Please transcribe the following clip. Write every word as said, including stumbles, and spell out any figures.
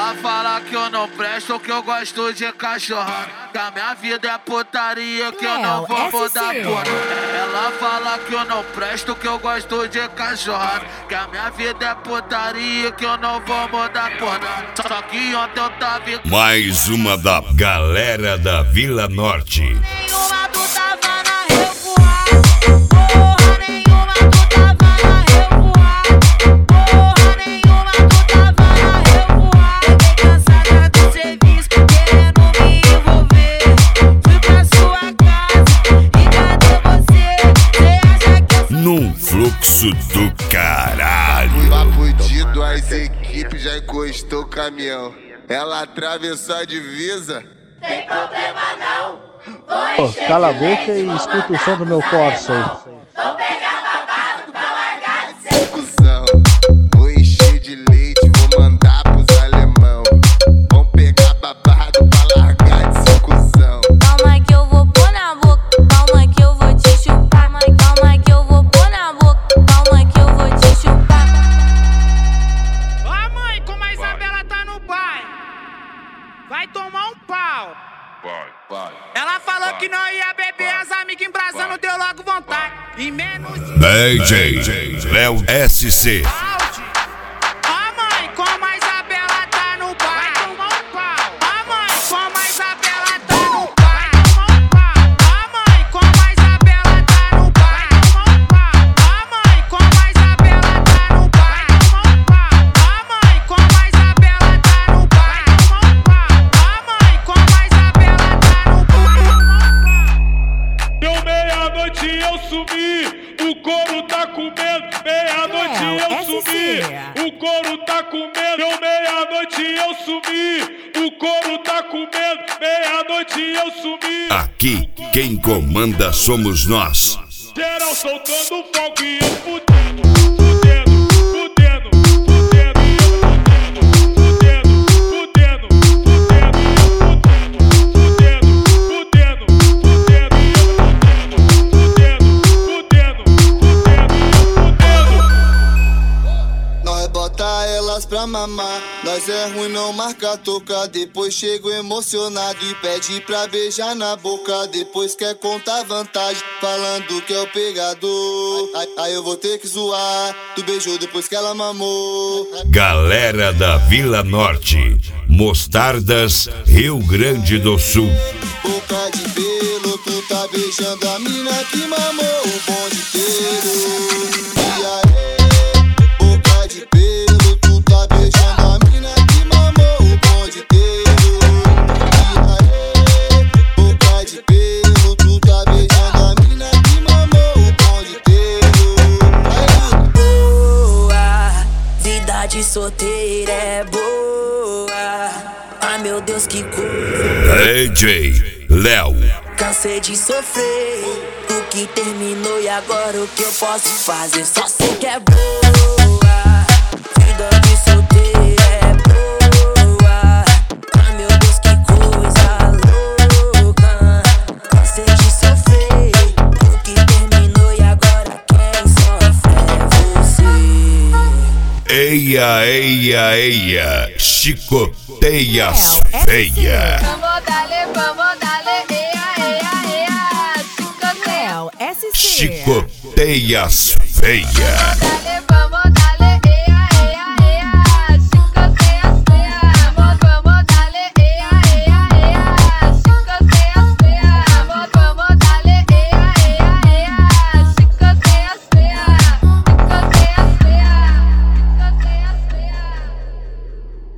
Ela fala que eu não presto, que eu gosto de cachorrada, que a minha vida é putaria, que eu não vou mudar porra. Ela fala que eu não presto, que eu gosto de cachorrada, que a minha vida é putaria, que eu não vou mudar porra. Só que ontem eu tava... Mais uma da galera da Vila Norte. Nenhuma tu tava na revoada, porra nenhuma tu tava na revoada, porra nenhuma tu tava na revoada. Fiquei cansada do serviço, querendo me envolver. Fui pra sua casa e cadê você? Cê acha que eu sou... Num fluxo do caralho. Papo fudido, as equipes já encostou o caminhão. Ela atravessou a divisa. Tem problema não. Pô, cala a boca e escuta o som do meu Corsa aí. Vou pegar babado pra largar de ser Cusão, vou encher de leite, vou mandar pros alemão. Vão pegar babado pra largar de ser cuzão. Calma que eu vou pôr na boca, calma que eu vou te chupar. Calma que eu vou pôr na boca, calma que eu vou te chupar. Ó a mãe, como a Isabela tá no baile, vai tomar um pau. Vai, vai. Ela falou que não ia beber, as amigas embrasando, deu logo vontade. Em menos de D J Léo S C. áudio. Ó a mãe, como a Isabela tá no baile, vai tomar um pau. Ó a mãe, como a Isabela tá no baile, vai tomar um pau. Ó a mãe, como a Isabela tá no baile, vai tomar um pau. Ó a mãe, como a Isabela tá no baile, vai tomar um pau. Ó a mãe, como a Isabela tá no baile, vai tomar um pau. Ó a mãe, como a Isabela tá no baile. Deu meia-noite e eu sumi, o couro tá comendo. Meia-noite e eu sumi, o couro tá comendo. Deu meia-noite e eu sumi, o couro tá comendo. Meia-noite e eu sumi. Aqui, quem comanda somos nós. Geral soltando fogo e eu fudendo, fudendo, fudendo, fudendo, e eu fudendo, fudendo, fudendo, fudendo, fudendo, fudendo, e eu fudendo, fudendo, fudendo, fudendo. Nós bota elas pra mamar. Nós é ruim, não marca toca. Depois chego emocionado e pede pra beijar na boca. Depois quer contar vantagem, falando que é o pegador. Aí, aí eu vou ter que zoar. Tu beijou depois que ela mamou. Galera da Vila Norte. Mostardas, Rio Grande do Sul. Boca de pelo, tu tá beijando a mina que mamou o bonde inteiro. E aí, boca de pelo, tu tá beijando a mina que mamou o bonde inteiro. E aí, boca de pelo, tu tá beijando a mina que mamou o bonde inteiro. Aí, boa, vida de solteira é boa. Ai meu Deus, que coisa. D J Léo. Cansei de sofrer, o que terminou e agora o que eu posso fazer? Só sei que é boa, vida de solteira é boa. Ai meu Deus, que coisa louca. Cansei de sofrer, o que terminou e agora quem sofre é você. Eia, eia, eia. Chicoteias feia. Vamos dale, vamos dale, eia, eia, eia. Chicoteia. Chicoteias feia. Dale, vamos